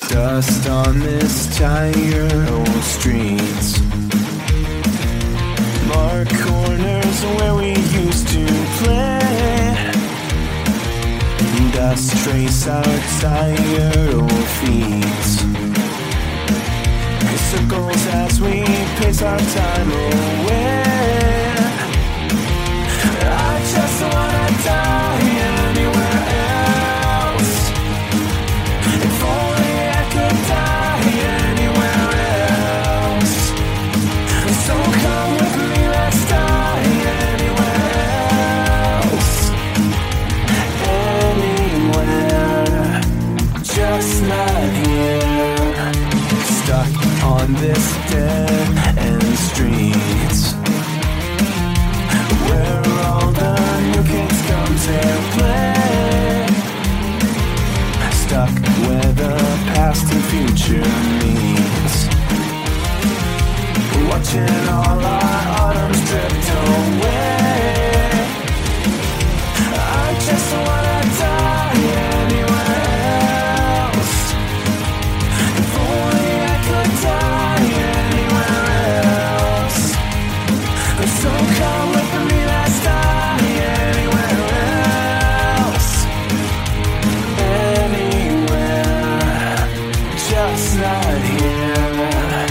Dust on this tired old streets. Mark corners where we used to play. Dust trace our tired old feet. Circles as we pace our time away. I just wanna die anywhere else. If only I could die anywhere else. So come with me, let's die anywhere else. Anywhere, just not here. Stuck on this dead-end street, where all the new kids come to play. Stuck where the past and future meet. Watching all our autumns drift away. I just wanna die anywhere else. If only I could die anywhere else. So come with me, let's die anywhere else. Anywhere, just not here.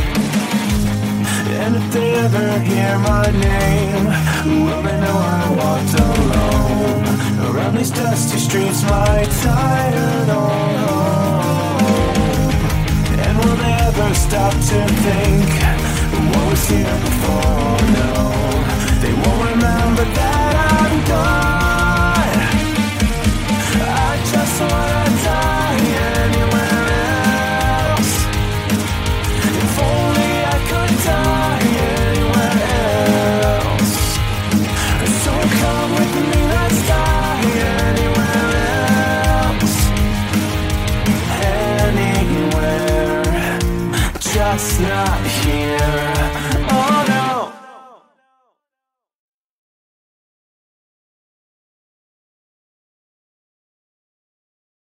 And if they ever hear my name, will they know I walked alone around these dusty streets, my tired old home? And will they ever stop to think what was here before? No, they won't remember that I'm gone.